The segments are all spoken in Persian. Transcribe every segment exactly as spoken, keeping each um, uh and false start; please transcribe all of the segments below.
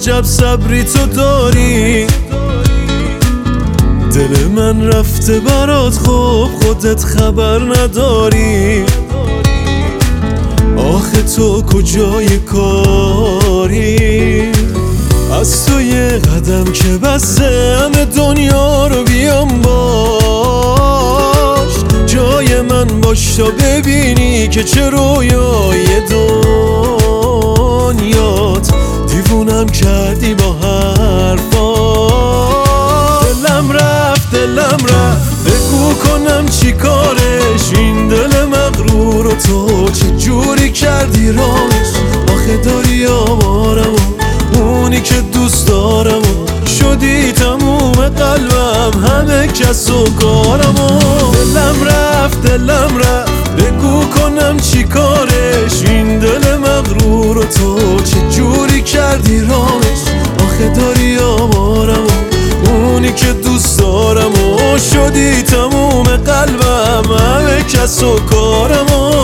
عجب صبری تو داری. دل من رفته برات خوب خودت خبر نداری. آخه تو کجای کاری؟ از تو یه قدم که بسته همه دنیا رو بیام باش. جای من باش تا ببینی که چه رویای دنیات. دیوونم کردی با حرفات. دلم رفت دلم رفت بگو کنم چی کارش. این دل مغرور و تو چه جوری کردی رامش. آخه داری آمارم و اونی که دوست دارم و شدی تموم قلبم همه کس و کارم و دلم رفت دلم رفت بگو کنم چی کارش. این دل مغرور و تو چه جوری کردی رامش. آخه داری آمارم و اونی که دوست دارم و شدی تموم قلبم همه کس و کارم و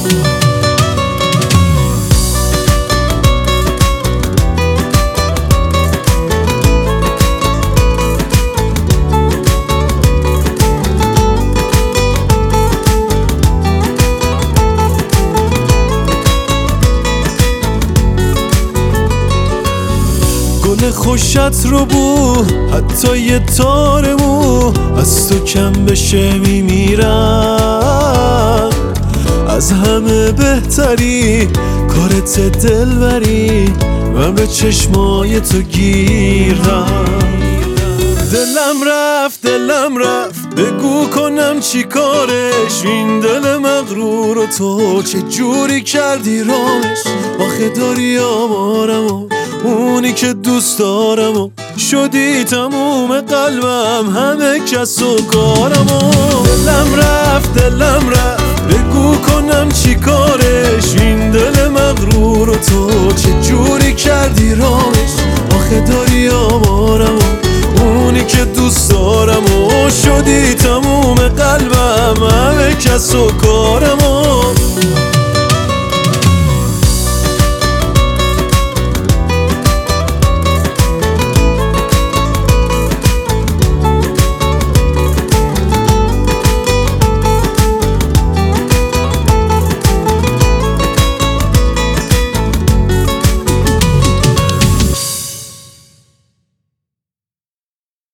گل خوشت رو بو حتی یه تار مو از تو کم بشه میمیرم. از همه بهتری کارت دلبری من به چشمای تو گیرم. دلم رفت دلم رفت بگو کنم چی کارش. این دل مغرور و تو چه جوری کردی رامش. آخه داری آمارم و اونی که دوست دارم و شدی تموم قلبم همه کس و کارم و دلم رفت دلم رفت بگو کنم چی کارش. این دل مغرور و تو چه جوری کردی رامش. آخه داری آمارم و اونی که دوست دارم و شدی تموم قلبم همه کس و کارم و